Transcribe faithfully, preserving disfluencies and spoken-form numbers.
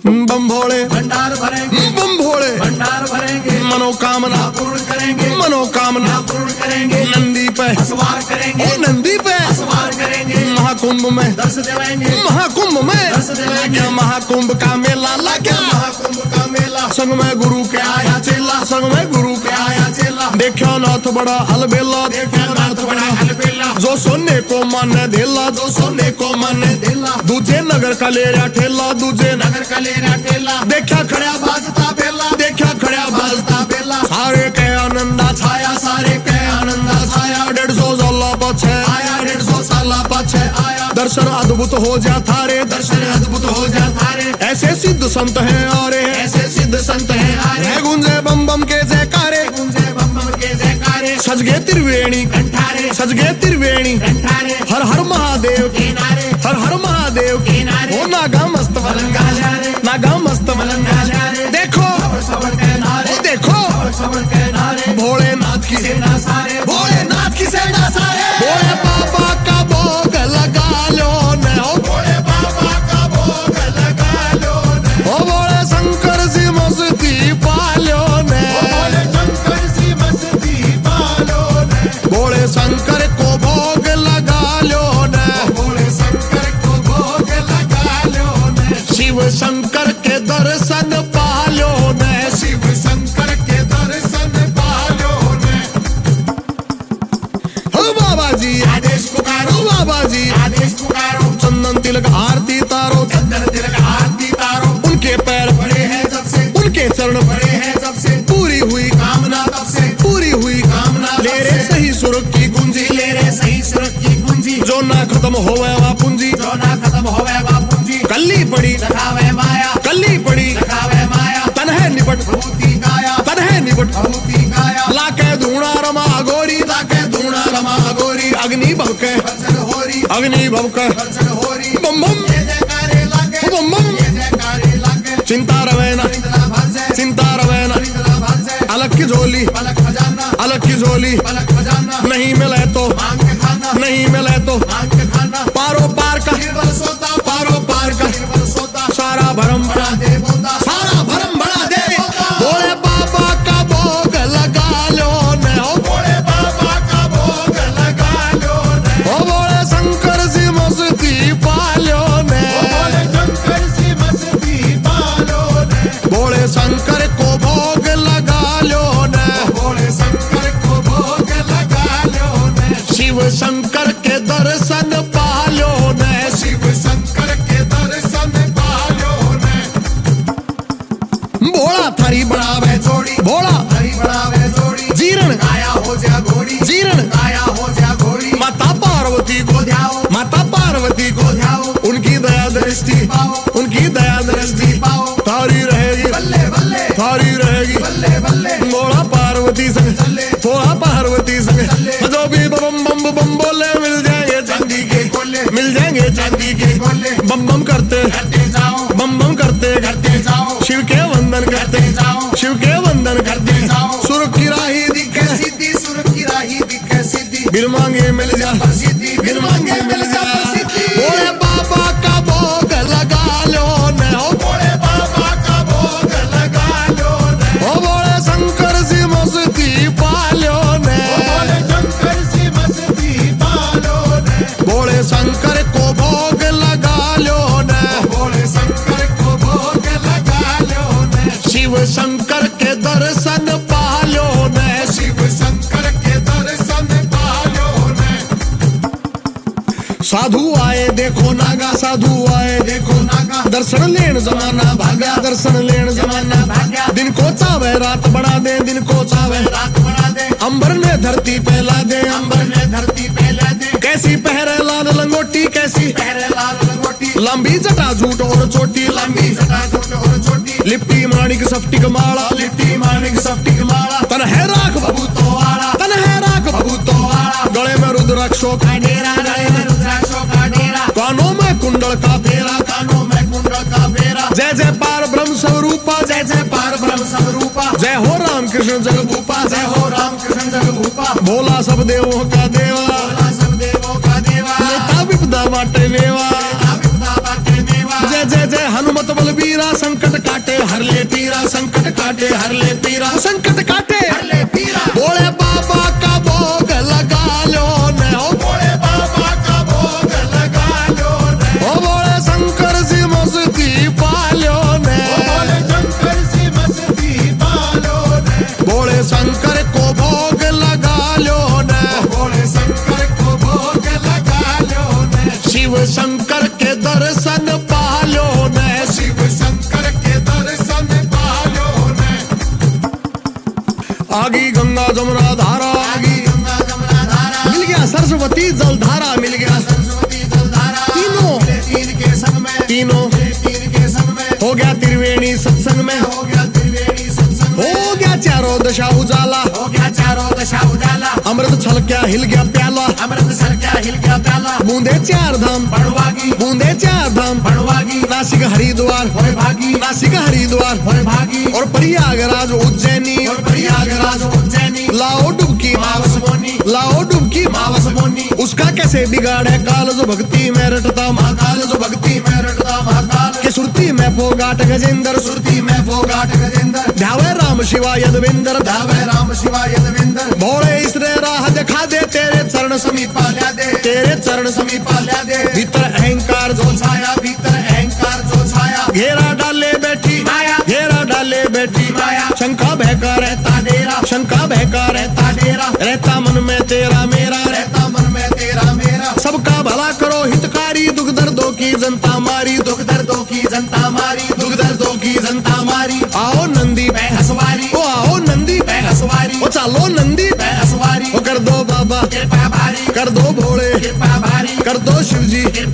बम भोले भंडार भरेंगे, बम भोले भंडार भरेंगे, मनोकामना पूर्ण करेंगे, मनोकामना पूर्ण करेंगे, नंदी पे सवार करेंगे, ओ नंदी पे सवार करेंगे, महाकुंभ में दर्श देवेंगे, महाकुंभ में दर्श देवेंगे, क्या महाकुंभ का मेला लगा, महाकुंभ का मेला, संग में गुरु के आया चेला, संग में गुरु के आया चेला, देखा नाथ बड़ा अलबेला, देखा नाथ बड़ा अलबेला, जो सोने को माने धेला, जो सोने को माने धेला, दूजे नगर का ले रहा ठेला, दूजे नगर का ले रहा ठेला, देखा खड़ा बाजता बेला, देखा खड़ा बाजता बेला, सारे के आनंदा छाया, सारे के आनंदा छाया, डेढ़ सौ साल पछे आया, डेढ़ सौ साल पछे आया, दर्शन अद्भुत हो जा थारे, दर्शन अद्भुत हो जा थारे, ऐसे सिद्ध संत हैं और ऐसे सिद्ध संत हैं आरे, गुंजे बम बम के जयकारे, गुंजे बम बम के जयकारे, सज गए त्रिवेणी कंठारे, सज गए त्रिवेणी कंठारे, हर हर महादेव के नारे, हर हर महादेव के नारे, ओ नागा मस्त मलंगा जा रे, नागा मस्त मलंगा जा रे, देखो सबर के नारे, ओ देखो सबर के नारे, भोलेनाथ की सेना सारे, भोलेनाथ की सेना सारे, भोले बाबा का भोग लगा लो ने, ओ भोले बाबा का भोग लगा लो ने, ओ भोले शंकर जी मस्ती पालो ने, भोले शंकर सी मस्ती पालो ने, भोले शंकर को भोग लगा लो ने, भोले शंकर को भोग लगा लो ने, शिव शंकर के दर्शन पालो ने, शिव शंकर के दर्शन पालो ने, हो बाबा जी आदेश पुकारो, हो बाबा जी आदेश पुकारो, चंदन तिलक आरती तारो, चंदन तिलक आरती तारो, उनके पैर बड़े हैं जब से, उनके चरण बड़े हैं जब से, पूरी हुई कामना तब से, पूरी हुई कामना ले रे सही सुर की गुंजी, ले रे सही सुर की पूंजी, जो ना खत्म होवे वा पूंजी, जो ना खत्म होवे वा पूंजी, कल्ली पड़ी दिखावे माया, कल्ली पड़ी दिखावे माया, तन है निपट भूति गाया, तन है निपट भूति गाया, लाके धूणा रमा गोरी, लाके धूणा रमा गोरी, अग्नि भवके वर्षण होरी, अग्नि भवके वर्षण होरी, बम बम ये जयकारे लागे, बम बम ये जयकारे लागे, चिंता रवेना परिंदला भरजे, चिंता रवेना परिंदला भरजे, अलग की झोली पलक खजाना, अलग की झोली पलक खजाना, नहीं मिले तो मांग के खाना, नहीं मिले तो मांग के खाना, पारो पार का निर्बल सोता, पारो पार का निर्बल सोता, सारा भरम बड़ा दे बोता, सारा भरम बड़ा दे, भोले बाबा का भोग लगा लो ने, ओ भोले बाबा का भोग लगा लो ने, ओ भोले शंकर जी मस्ती पालो ने, भोले शंकर सी मस्ती पालो ने, भोले शंकर को भोग लगा लो ने, भोले शंकर को भोग लगा लो ने, शिव शंकर के दर्शन पालो ने, शिव शंकर के दर्शन पालो ने, भोला थारी बढ़ावे जोड़ी, भोला हरी बढ़ावे जोड़ी, जीर्ण काया हो जा घोड़ी, जीर्ण काया हो जा घोड़ी, माता पार्वती को को ध्याओ, माता पार्वती को को ध्याओ, उनकी दया दृष्टि उनकी दया दृष्टि पाओ, थारी रहेगी बल्ले बल्ले, थारी रहेगी, बल्ले बल्ले, भोला पार्वती संग भोला पार्वती संग जो भी बम बम बम बोले मिल जाएंगे चांदी के बोले, मिल जाएंगे चांदी के बोले, बम बम करते करते जाओ, बम बम करते करते जाओ, शिव के वंदन करते जाओ, शिव के वंदन करते जाओ, सुर की राही दिखे सिद्धि सुर की राही दिखे सिद्धि, बिन मांगे मिल जा सिद्धि बिन मांगे मिल जा, भोले बाबा का भोग लगा लो ने, ओ भोले बाबा का भोग लगा लो ने, ओ भोले शंकर जी मस्ती पालो ने, भोले शंकर सी मस्ती पालो ने, भोले शंकर को भोग लगा लो ने, भोले शंकर को भोग लगा लो ने, शिव शंकर के दर्शन पालो ने, शिव शंकर के दर्शन पालो ने, साधु आए देखो नागा साधु आए देखो नागा, दर्शन लेन जमाना भागा दर्शन लेन जमाना भाग्या, दिन को चावे रात बढ़ा दे दिन को चावे रात बना दे, अंबर ने धरती पहला दे अंबर ने धरती पहले दे, कैसी पहरे लाल लंगोटी कैसी पहरे लाल लंगोटी, लंबी जटा झूठ और छोटी लंबी जटा छोटी और छोटी, लिपटी माणिक सफ्टिक माला लिट्टी माणिक सफ्टिक माला, तन है राख बबू तो वाला, तन है राख बबू तो वाला, गले में रुद्राक्षों का डेरा गले में रुद्राक्षों का डेरा, कानों में कुंडल का फेरा कानों में कुंडल का फेरा, जय जय पार ब्रह्म स्वरूपा जय जय पार ब्रह्म स्वरूपा, जय हो राम कृष्ण जगभूपा जय हो राम कृष्ण जगभूपा, भोला सब देवों का देवा भोला सब देवों का देवा, नेता विपदा बाटे मेवा विपदा बाटे मेवा, जय जय जय हनुमत भक्त बलबीरा संकट काटे हर ले पीरा, संकट काटे हर ले पीरा, संकट काटे हर ले पीरा। भोले बाबा का भोग लगा लो ने, ओ भोले बाबा का भोग लगा लो ने, ओ भोले शंकर सी मस्ती पालो ने, भोले शंकर सी मस्ती पालो ने, भोले शंकर को भोग लगा लो ने, भोले शंकर को भोग लगा लो ने, शिव शंकर के दर्शन पालो ने, शिव शंकर के दर्शन पालो ने। आगी गंगा जमुना धारा, आगी गंगा जमुना धारा, मिल गया सरस्वती जलधारा, मिल गया सरस्वती जलधारा, तीनों मिले तीन के संग में, तीनों मिले तीन के संग में, हो गया त्रिवेणी सत्संग में, हो गया त्रिवेणी सत्संग में, हो गया चारों दशा उजाला, हो गया चारों दशा उजाला, अमृत छल क्या हिल गया प्याला, अमृत सर क्या हिल गया प्याला, बूंदे चार धाम, बड़वागी बूंदे चार धाम, बड़वागी नासिक हरिद्वार, होए भागी, नासिक हरिद्वार होए भागी, और प्रयागराज उज्जैनी, और प्रयागराज उज्जैनी, लाओ डुबकी मावस मोनी, लाओ डुबकी मावस मोनी, उसका कैसे बिगाड़े काल जो भक्ति में रटता महाकाल, जो भक्ति में रटता महाकाल, के सुरती में फोगाट गजेंद्र, सुरती में फोगाट गजेंद्र, ध्यावे राम शिवा यदविंदर, धावे राम शिवा यदविंदर, भोले इसरे राह दिखा दे तेरे चरण समीप, पाल्या दे, तेरे चरण समीप पाल्या दे, भीतर अहंकार जो जो छाया भीतर अहंकार जो छाया, घेरा डाले बैठी माया, घेरा डाले बैठी माया, शंका बहका रहता डेरा, शंका बहका रहता डेरा, रहता मन में तेरा मेरा, रहता मन में तेरा मेरा, सबका भला करो हितकारी, दुख दर्दों की जनता मारी, दुख दुख दर्दों की जनता मारी, दुख दर्दों की जनता मारी, आओ नंदी हसवारी, ओ आओ नंदी हसवारी, ओ चलो नंदी हसवारी, ओ कर दो बाबा कृपा भारी, कर दो भोले कृपा भारी, कर दो शिव जी कृपा